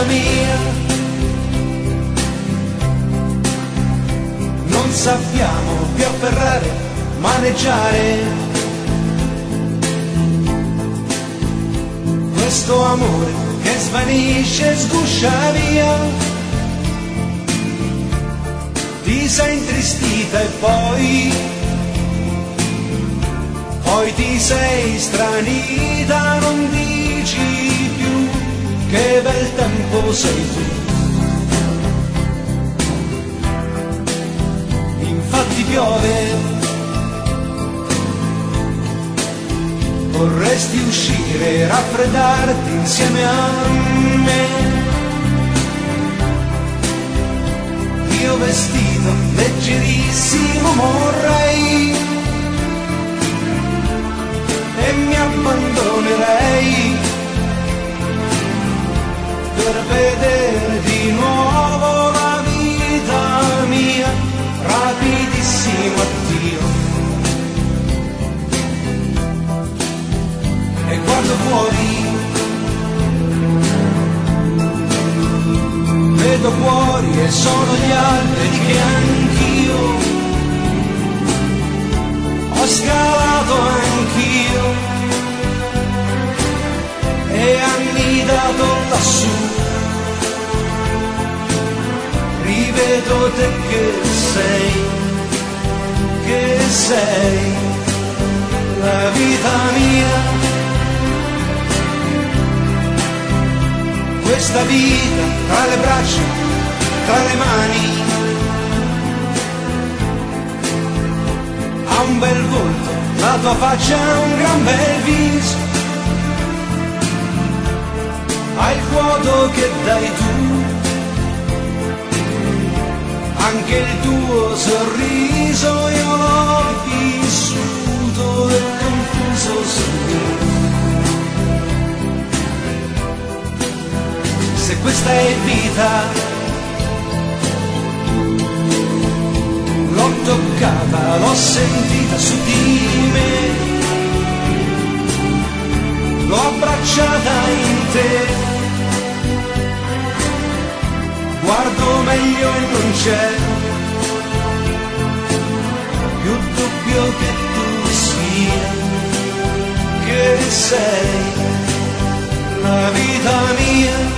mia, non sappiamo più afferrare, maneggiare questo amore che svanisce e sguscia via. Ti sei intristita e poi ti sei stranita, non dici più che bel tempo sei tu. Infatti piove, vorresti uscire e raffreddarti insieme a me. Io vestito leggerissimo morrei e mi abbandonerei per vedere di nuovo la vita mia, rapidissimo addio. E guardo fuori, vedo fuori e sono gli alberi che anch'io ho scalato anch'io e annidato lassù. Rivedo te che sei la vita mia. Questa vita tra le braccia, tra le mani, ha un bel volto, la tua faccia ha un gran bel viso, ha il vuoto che dai tu, anche il tuo sorriso io l'ho vissuto e confuso sorriso. Se questa è vita, l'ho toccata, l'ho sentita su di me, l'ho abbracciata in te, guardo meglio e non c'è più dubbio che tu sia, che sei la vita mia.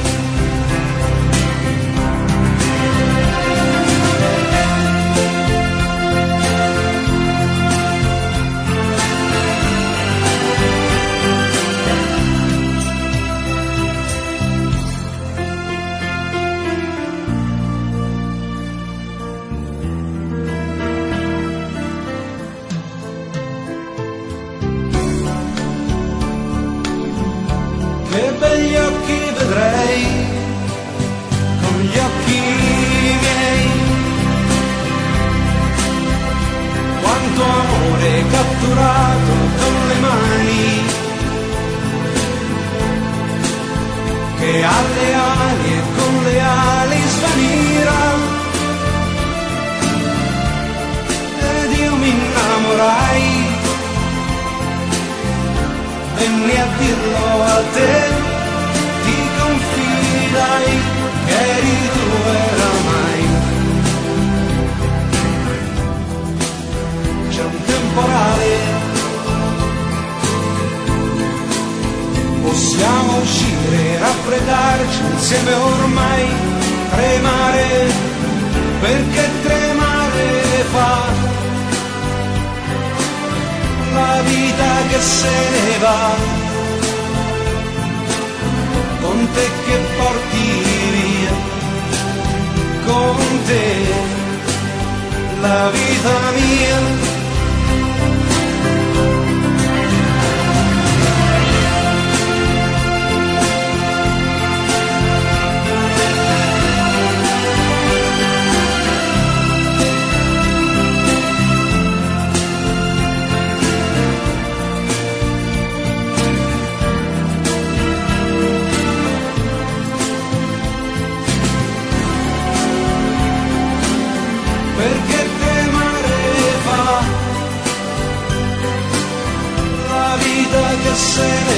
Che begli occhi vedrei con gli occhi miei, quanto amore catturato con le mani, che alle ali e con le ali svanirà, ed io mi innamorai. Venni a dirlo a te, ti confidai che eri tu oramai. C'è un temporale, possiamo uscire, raffreddarci insieme ormai, tremare, perché tremare fa la vita che se ne va, con te che porti via, con te la vita mia. Perché tremare fa la vita che se